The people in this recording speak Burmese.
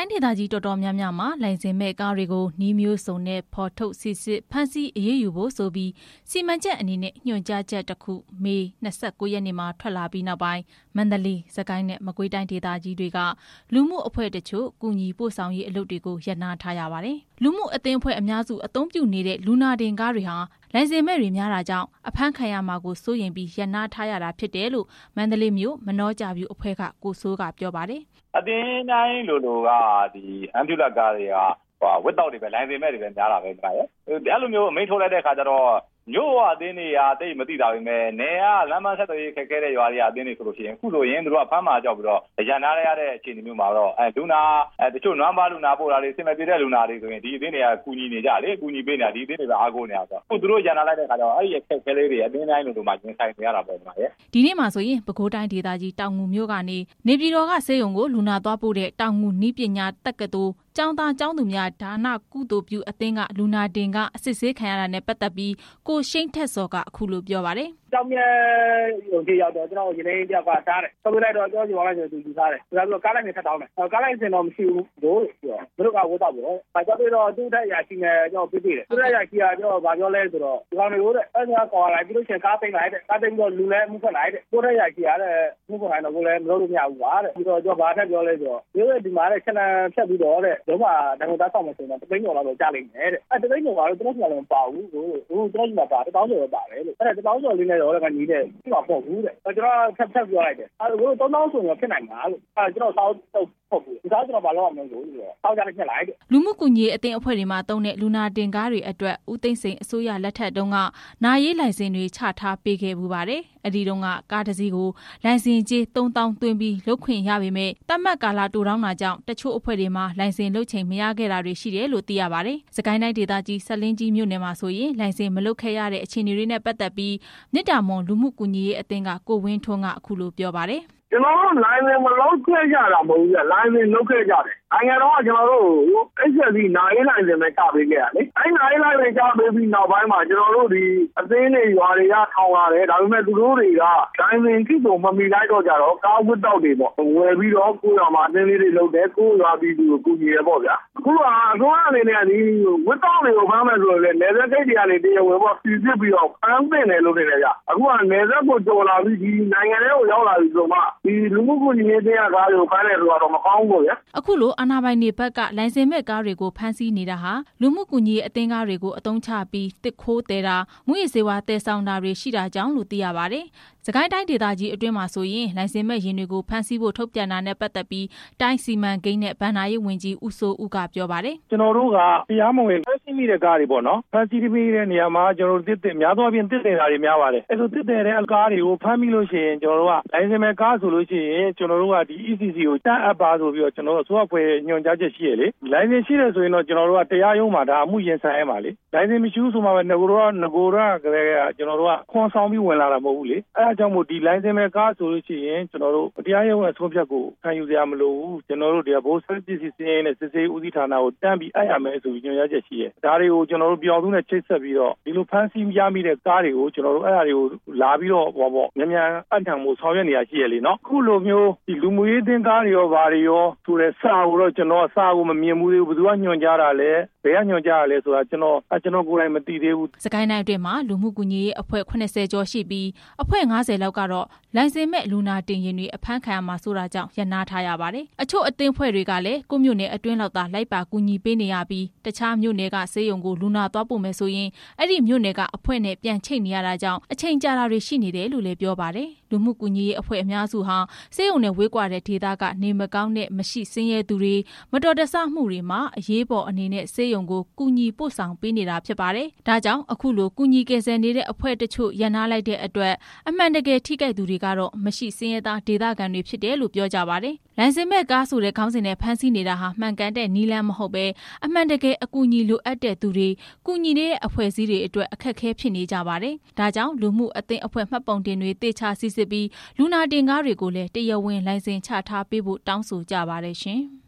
တိုင်းဒေသကြီးတော်တော်များများမှာလိုင်စင်မဲ့ကားတွေကိုနှီးမျိုးစုံနဲ့ဖော်ထုတ်စစ်ဆေးဖမ်းဆီးအရေးယူဖို့ဆိုပြီးစီမံချက်အနေနဲ့ညွှန်ကြားချက်တစ်ခုမေ29 ရက်နေ့မှာထွက်လာပြီးနောက်ပိုင်းမန္တလေး၊စကိုင်းနဲ့မကွေးတိုင်းဒေသကြီးတွေကလူမှုအဖွဲ့တချို့ကူညီပို့ဆောင်ရေးအလုပ်တွေကိုရပ်နားထားရပါတယ်။လူမှုအသင်းအဖွဲ့အများစုအသုံးပြုနေတဲ့လူနာတင်ကားတွေဟာလိုင်စင်မဲ့တွေများတာကြောင့်အဖမ်းခံရမှာကိုစိုးရိမ်ပြီးရပ်နားထားရတာဖြစ်တယ်လို့မန္တလေးမြို့မနောကြပြူအဖွဲ့ကကိုစိုးကပြောပါတယ်။အတင်းတိုင်းလိုကဒီအမ်ဘူလတ်ကားတွေကဝက်တောက်တွေပဲလိုင်စင်မဲ့တွေပဲများတာပဲဗျာ။အဲ့လိုမျိုးအမိန့်ထုတ်လိုက်တဲ့အခါကျတော့မြို့အသင်းတွေကတိတ်မသိတာပဲမဲ့နေကလမ်းမဆက်သွယ်ရေးခက်ခဲတဲ့ရွာတွေအသင်းတွေဆိုလို့ရှိရင်အခုဆိုရင်တို့ကဖမ်းမှာကြောက်ပြီးတော့ရန်နာရတဲ့အခြေအနေမျိုးမှာတော့လူနာတချို့နွမ်းပါလူနာပို့တာတွေစင်မပြေတဲ့လူနာတွေဆိုရင်ဒီအသင်းတွေကကူညီနေကြလေကူညီပေးနေတာဒီအသင်းတွေပဲအားကိုးနေတာဆိုတော့အခုတို့ရန်နာလိုက်တဲ့အခါကျတော့အဲ့ဒီအခက်ခဲလေးတွေအသင်းတိုင်းလိုမှရင်ဆိုင်နေရတာပေါ့ဗျာ။ဒီနေ့မှာဆိုရင်ပဲခူးတိုင်းဒေသကြီးတောင်ငူမြို့ကနေနေပြည်တော်ကဆေးရုံကိုလူနာသွားပို့တဲ့တောင်ငူနည်းပညာတက္ကသိုလ်ကျောင်းသားကျောင်းသူများဒါနကုသိုလ်ပြုအသင်းကလူနာတင်ကအစစ်ဆေးခံရတာနဲ့ပတ်သက်ပြီးကိုရှိန်ထက်စောကအခုလိုပြောပါတယ်။ကျောင်းမြရုံကြီးရောက်တော့ကျွန်တော်ရင်းနေတယောက်ကတားတယ်။ဆိုလိုက်တော့ကျွန်တော်ပြောလိုက်ဆိုသူယူထားတယ်။ဒါဆိုကားလိုက်နဲ့ထပ်တောင်းတယ်။ကားလိုက်စင်တော့မရှိဘူးလို့ပြော။တို့ကဝတ်တော့ပြော။ဘာကြောင့်လဲတော့သူ့ထက်ရရှိနေကျွန်တော်ပြည့်တယ်။သူ့ထက်ရရှိရကျွန်တော်ဘာပြောလဲဆိုတော့ဒီကောင်တွေကိုတဲ့အဲ့ဒါကောလိုက်ပြီးလို့ချင်းကားသိမ်းလိုက်တဲ့။ကားသိမ်းတော့လူလဲမှုခွက်လိုက်တဲ့။သူ့ထက်ရရှိရတဲ့မှုခွက်လိုက်တော့ကိုလည်းမလုပ်လို့မရဘူးပါတဲ့။ပြီးတော့ကျွန်တော်ဘာထက်ပြောလဲဆိုတော့ဒီမှာတဲ့ချက်လန်ဖြတ်ပြီးတော့တဲ့။တို့မှတန်ခိုးသားဆောင်မဆိုတော့တသိန်းကျော်လောက်တော့ကြားလိမ့်မယ်တဲ့။အဲ့တသိန်းကျော်ကတော့ကျွန်တော်ကလည်းမပါဘူး။တို့ကျွန်တော်ကပါ1000ကျော်ပဲပါတယ်လို့။အဲ့1000ကျော်လေးနဲ့တော့ကညီတဲ့ဒီမှာပေါ့ဘူးတဲ့။ကျွန်တော်ထပ်ပြောလိုက်တယ်။အဲ့ကို3000ဆိုရင်ဖြစ်နိုင်မှာလို့။အဲ့ကျွန်တော်စောက်ဟုတ်ဘူး။ဒါကျွန်တော်ဘာလို့အောင်မလို့ဆိုတော့စောက်ကြတဲ့ချက်လိုက်တဲ့လူမှုကူညီအသင်းအဖွဲ့တွေမှာတုံးတဲ့လူနာတင်ကားတွေအတွက်ဦးသိန်းစိန်အစိုးရလက်ထက်တုန်းကနာရေးလိုင်စင်တွေချထားပေးခဲ့မှုပါတယ်။အဲ့ဒီတုန်းကကားတစ်စီးကိုလိုင်စင်ကြေး3000သွင်းပြီးလုပ်ခွင့်ရပေမဲ့တတ်မှတ်ကာလတိုးတောင်းတာကြောင့်တချို့အဖွဲ့တွေမှာလိုင်စင်လုပ်ချိန်မရခဲ့တာတွေရှိတယ်လို့သိရပါတယ်။စကိုင်းတိုင်းဒေသကြီးဆက်လင်းကြီးမြို့နယ်မှာဆိုရင်လိုင်စင်မလုပ်ခဲ့ရတဲ့အခြေအနေတွေနဲ့ပတ်သက်ပြီးမြစ်တာမွန်လူမှုကူညီရေးအသင်းကကိုဝင်းထွန်းကအခုလိုပြောပါတယ်။ကျွန်တော်တို့လိုင်စင်မလုပ်ခဲ့ကြတာမဟုတ်ဘူး။လိုင်စင်လုပ်ခဲ့ကြတယ်။နိုင်ငံတော်ကကျွန်တော်တို့ HSC နာရေးလိုင်စင်ပဲချပေးခဲ့ရလေ။အဲ့နာရေးလိုင်စင်ချပေးပြီးနောက်ပိုင်းမှာကျွန်တော်တို့ဒီအသင်းတွေရွာတွေကထောင်လာတယ်။ဒါပေမဲ့သူတို့တွေကလိုင်စင်ကိစ္စမမီလိုက်တော့ကြတော့ကားဝတ်တောက်တွေပေါ့။ဝယ်ပြီးတော့ကိုယ်ရွာမှာအသင်းလေးတွေလုပ်တယ်ကိုယ်ရွာပြီးသူကိုကူညီရပေါ့ဗျာ။အခုကအစိုးရအနေနဲ့ဒီဝတ်တောက်တွေကိုဖမ်းမယ်ဆိုရင်လည်းနယ်စပ်ဂိတ်တွေကနေတရားဝင်ပေါ့ပြည်စစ်ပြီးတော့ဖမ်းပင်တယ်လို့နေတယ်ဗျ။အခုကနယ်စပ်ကိုကျော်လာပြီးဒီနိုင်ငံထဲကိုရောက်လာပြီးဆိုမှဒီလူမှုကူညီရေးတရားကားတွေကိုဖမ်းတယ်ဆိုတော့မကောင်းဘူးဗျာအခုလိုအာဏာပိုင်တွေဘက်ကလိုင်စင်မဲ့ကားတွေကိုဖမ်းဆီးနေတာဟာလူမှုကူညီရေးအသင်းကားတွေကိုအသုံးချပြီးတစ်ခိုးတဲတာမူရစေဝါတဲဆောင်တာတွေရှိတာကြောင့်လို့သိရပါတယ်စကိုင်းတိုင်းဒေသကြီးအတွင်းမှာဆိုရင်လိုင်စင်မဲ့ရင်တွေကိုဖမ်းဆီးဖို့ထုတ်ပြန်တာနဲ့ပတ်သက်ပြီးတိုင်းစီမံကိန်းနဲ့ဗဏ္ဍာရေးဝန်ကြီးဦးစိုးဦးကပြောပါတယ်ကျွန်တော်တို့ကတရားမဝင်ဖမ်းဆီးမိတဲ့ကားတွေပေါ့နော်ဖမ်းဆီးမိတဲ့နေရာမှာကျွန်တော်တို့တစ်များသောအားဖြင့်တစ်နေတာတွေများပါတယ်အဲ့လိုတစ်တဲ့ကားတွေကိုဖမ်းမိလို့ရှိရင်ကျွန်တော်တို့ကလိုင်စင်မဲ့ကားဆိုလို့ရှိရင်ကျွန်တော်တို့ကဒီ ECC ကိုတန်းအပ်ပါဆိုပြီးတော့ကျွန်တော်တို့အစိုးရဖွဲ့ညွှန်ကြားချက်ရှိရလေလိုင်စင်ရှိတယ်ဆိုရင်တော့ကျွန်တော်တို့ကတရားရုံးမှာဒါအမှုရင်ဆိုင်ရမှာလေလိုင်စင်မရှိဘူးဆိုမှပဲငကိုတော့ကလေးကကျွန်တော်တို့ကခွန်ဆောင်ပြီးဝင်လာတာမဟုတ်ဘူးလေအဲအကြောင်းမို့ဒီလိုင်စင်မဲ့ကားဆိုလို့ရှိရင်ကျွန်တော်တို့တရားရုံးအဆုံးဖြတ်ကိုခံယူစရာမလိုဘူးကျွန်တော်တို့ဒီဘိုးစပစ္စည်းစင်းနဲ့စစ်ဆေးဦးစီးဌာနကိုတန်းပြီးအပ်ရမယ်ဆိုပြီးညွှန်ကြားချက်ရှိရဒါတွေကိုကျွန်တော်တို့ပြောင်းသူနဲ့ချိတ်ဆက်ပြီးတော့ဒီလိုဖမ်းဆီးရမိတဲ့ကားတွေကိုကျွန်တော်တို့အဲ့ဒါတွေကိုလာပြီးတော့မြန်မြန်အထံမို့ဆောင်ရွက်နေရရှိရလေနော်အခုလိုမျိုးဒီလူမှုရေးသင်းကားတွေရောဘာတွေရောဆိုတဲ့စာကိုတော့ကျွန်တော်စာကိုမမြင်ဘူးသေးဘူးဘယ်သူကညွှန်ကြားတာလဲဘယ်ကညွှန်ကြားရလဲဆိုတာကျွန်တော်ကိုယ်တိုင်မသိသေးဘူးစကိုင်းတိုင်းအတွင်းမှာလူမှုကူညီရေးအဖွဲ့80ကျော်ရှိပြီးအဖွဲ့90လောက်ကတော့လိုင်စင်မဲ့လူနာတင်ရင်တွေအဖမ်းခံရမှာဆိုတာကြောင့်ရပ်နားထားရပါတယ်အချို့အသင်းဖွဲ့တွေကလည်းကိုမြို့နယ်အတွင်းလောက်သာလိုက်ပါကူညီပေးနေရပြီးတခြားမြို့နယ်ကဆေးရုံကိုလူနာသွားပို့မယ်ဆိုရင်အဲ့ဒီမြို့နယ်ကအဖွဲ့နဲ့ပြန်ချိတ်နေရတာကြောင့်အချိန်ကြာတာတွေရှိနေတယ်လို့လည်းပြောပါတယ်လူမှုကူညီရေးအဖွဲ့အများစုဟာဆေးရုံနဲ့ဝေးကွာတဲ့ဒေသကနေမကောင်းတဲ့မရှိစင်းရဲသူတွေမတော်တဆမှုတွေမှာအရေးပေါ်အနေနဲ့ဆေးရုံကိုကူညီပို့ဆောင်ပေးနေတာဖြစ်ပါတယ်ဒါကြောင့်အခုလိုကူညီကယ်ဆယ်နေတဲ့အဖွဲ့တချို့ရန်နာလိုက်တဲ့အတွက်အမှန်တကယ်ထိခိုက်သူတွေကတော့မရှိစင်းရဲသားဒေသခံတွေဖြစ်တယ်လို့ပြောကြပါတယ်လိုင်စင်မဲ့ကားဆိုတဲ့ခေါင်းစဉ်နဲ့ဖမ်းဆီးနေတာဟာမှန်ကန်တဲ့နီလန်းမဟုတ်ပဲအမှန်တကယ်အကူအညီလိုအပ်တဲ့သူတွေကူညီနေတဲ့အဖွဲ့အစည်းတွေအတွက်အခက်အခဲဖြစ်နေကြပါတယ်ဒါကြောင့်လူမှုအသင်းအဖွဲ့မှတ်ပုံတင်တွေတေချာစစ်ဆေးပြီးလူနာတင်ကားတွေကိုလည်းတရားဝင်လိုင်စင်ချထားပေးဖို့တောင်းဆိုကြပါတယ်ရှင်